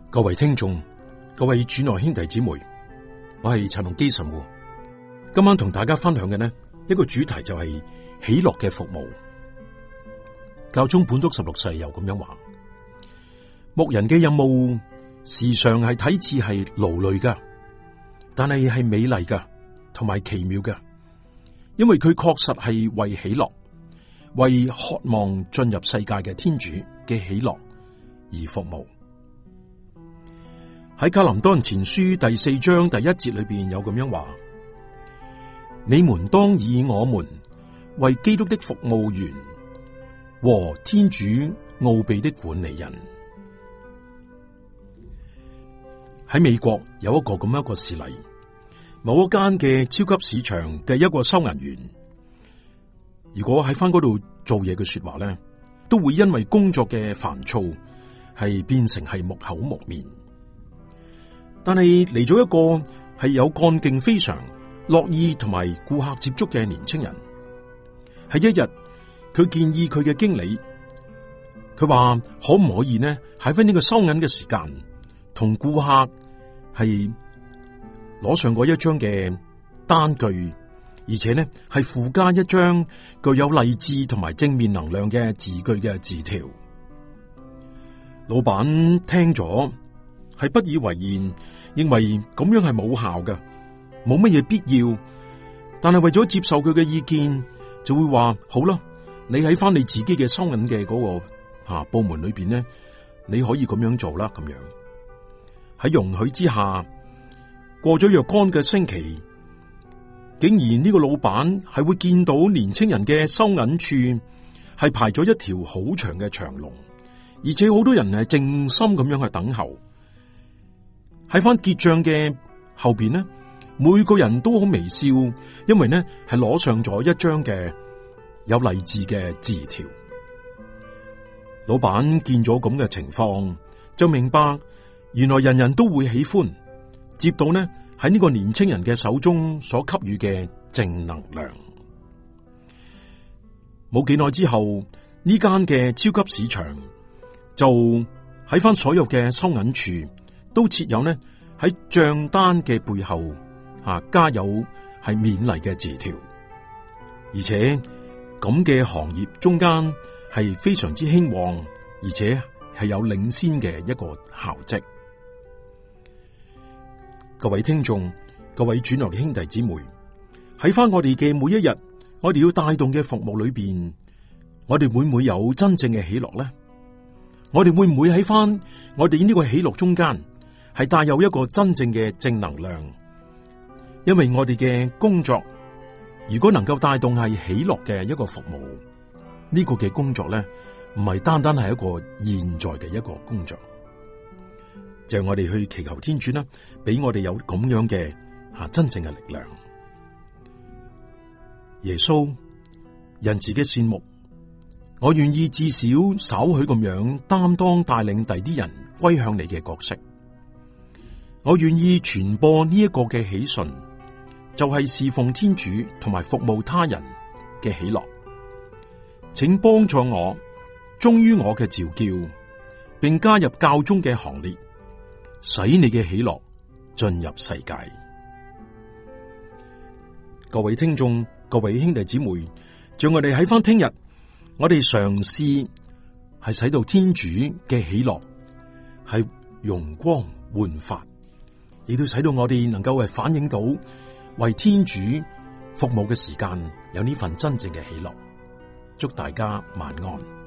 各位聽眾，各位主內兄弟姊妹，我係陳龍基神父。今晚同大家分享嘅呢一個主題就係喜樂嘅服務。教宗本篤十六世又咁樣話：牧人嘅任務時常係睇似係勞累噶，但係美麗噶，同埋奇妙噶，因為佢確實係為喜樂，為渴望進入世界嘅天主嘅喜樂而服務。喺格林多人前書第4章第1節裏邊有咁樣話：你們當以我們為基督的服務員和天主奧秘的管理人。喺美國有一個咁樣一個事例，某一間嘅超級市場嘅一個收銀員，如果喺翻嗰度做嘢嘅說話咧，都會因為工作嘅煩躁係變成係木口木面。但係嚟咗一個係有幹勁非常、樂意同埋顧客接觸嘅年青人。喺一日，佢建議佢嘅經理，佢話可唔可以呢喺翻呢個收銀嘅時間，同顧客係攞上過一張嘅單據，而且呢係附加一張具有勵志同埋正面能量嘅字句嘅字條。老闆聽咗係不以為然，認為咁樣係冇效嘅，冇乜嘢必要。但係為咗接受佢嘅意見，就會話好啦，你喺翻你自己嘅收銀嘅嗰個部門裏邊呢，你可以咁樣做啦。咁樣喺容許之下，過咗若干嘅星期，竟然呢個老闆係會見到年青人嘅收銀處係排咗一條好長嘅長龍，而且好多人係靜心咁樣去等候。喺翻結賬嘅後邊呢，每個人都好微笑，因為呢係攞上咗一張嘅有勵志嘅字條。老闆見咗咁嘅情況，就明白原來人人都會喜歡接到呢喺呢個年青人嘅手中所給予嘅正能量。冇幾耐之後，呢間嘅超級市場就喺翻所有嘅收銀處都設有呢喺賬單嘅背後加有係勉勵嘅字條，而且咁嘅行業中間係非常之興旺，而且係有領先嘅一個效績。各位聽眾，各位主內嘅兄弟姊妹，喺翻我哋嘅每一日，我哋要帶動嘅服務裏邊，我哋會唔會有真正嘅喜樂呢？我哋會唔會喺翻我哋呢個喜樂中間係帶有一個真正嘅正能量？因為我哋嘅工作如果能夠帶動係喜樂嘅一個服務，呢個嘅工作咧唔係單單係一個現在嘅一個工作，就係我哋去祈求天主啦，俾我哋有咁樣嘅真正嘅力量。耶穌仁慈嘅善牧，我願意至少稍許咁樣擔當帶領第啲人歸向你嘅角色。我願意傳播呢一個嘅喜訊，就係侍奉天主同埋服務他人嘅喜樂。請幫助我忠於我嘅召叫，並加入教宗嘅行列，使你嘅喜樂進入世界。各位聽眾，各位兄弟姊妹，讓我哋喺翻聽日，我哋嘗試係使到天主嘅喜樂係容光煥發，亦都使到我哋能夠係反映到為天主服務嘅時間有呢份真正嘅喜樂。祝大家晚安。